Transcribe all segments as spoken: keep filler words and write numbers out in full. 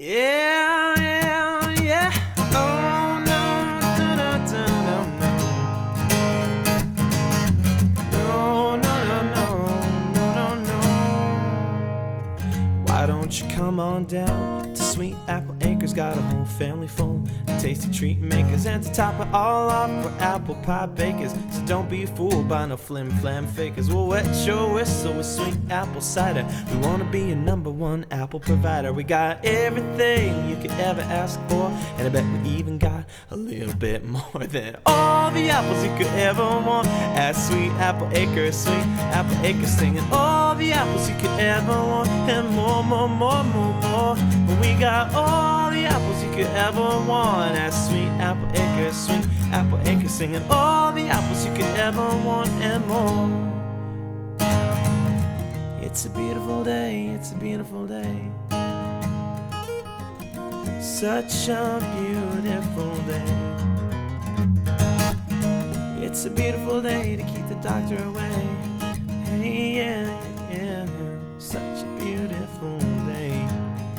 Yeah, yeah, yeah. Oh no, no, no, no, no, no, no, no, no, no. Why don't you come on down to Sweet Apple Acres? Got a whole family full of tasty treat makers, and to top it all off, we're apple pie bakers. So don't be fooled by no flim flam fakers. We'll wet your whistle with sweet apple cider. We wanna be your number one apple provider. We got everything you could ever ask for, and I bet we even got a little bit more than all the apples you could ever want at Sweet Apple Acres. Sweet Apple Acres, singing all the apples you could ever want, and more, more, more, more, more. We got all the apples you could ever want at Sweet Apple Acres. Sweet Apple Acres, singing all the apples you could ever want and more. It's a beautiful day, it's a beautiful day. Such a beautiful day. It's a beautiful day to keep the doctor away. Hey, yeah, yeah, such a beautiful day.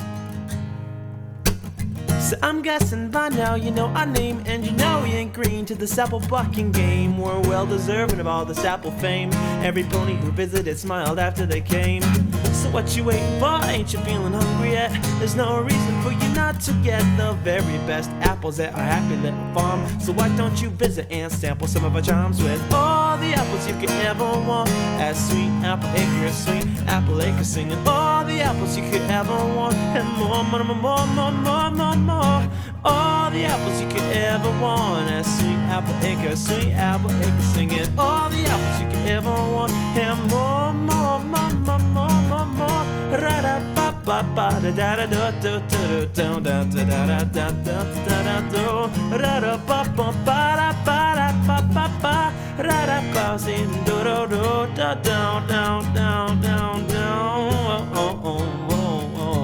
So I'm guessing by now you know our name, and you know we ain't green to this apple bucking game. We're well deserving of all this apple fame. Every pony who visited smiled after they came. So what you waiting for? Ain't you feeling hungry yet? There's no reason for you not to get the very best apples at our happy little farm. So why don't you visit and sample some of our charms with all the apples you could ever want at Sweet Apple Acres. Sweet Apple Acres, singing all the apples you could ever want, and more, more, more, more, more, more, more, more. All the apples you could ever want at Sweet Apple Acres. Sweet Apple Acres, singing all the apples you could ever want, and more, more, more, more, more, more, more. Ra da ba ba ba da da da da da da da da da da da da da da. Ra da ba ba ba da ba da ba ba ba. Ra da ba sin do do do da down down down down down. Oh oh oh oh.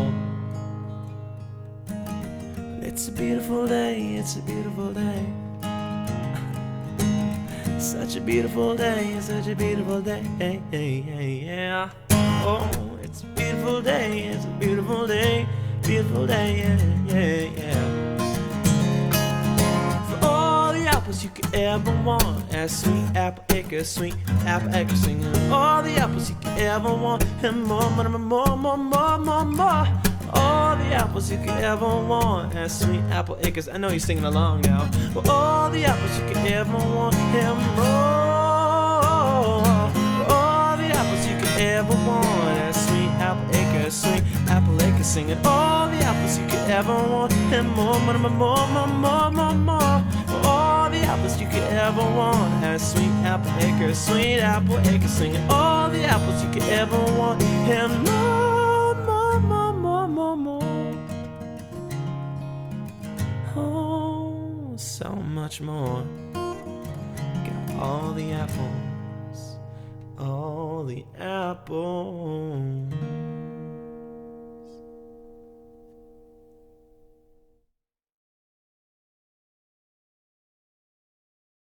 It's a beautiful day, it's a beautiful day. Such a beautiful day, such a beautiful day, hey, hey, hey, yeah. Oh, it's a beautiful day, it's a beautiful day, beautiful day, yeah, yeah, yeah. For all the apples you could ever want at Sweet Apple Acres. Sweet Apple Acres, singing all the apples you could ever want, and more, more, more, more, more, more, more. All the apples you could ever want at Sweet Apple Acres. I know you're singing along now. For all the apples you could ever want and more. For all the apples you could ever want at Sweet Apple Acres. Sweet Apple Acres, singing all the apples you could ever want and more, more, more, more, more, more, more. For all the apples you could ever want at Sweet Apple Acres. Sweet Apple Acres, singing all the apples you could ever want and more. More, more, oh, so much more. Got all the apples, all the apples.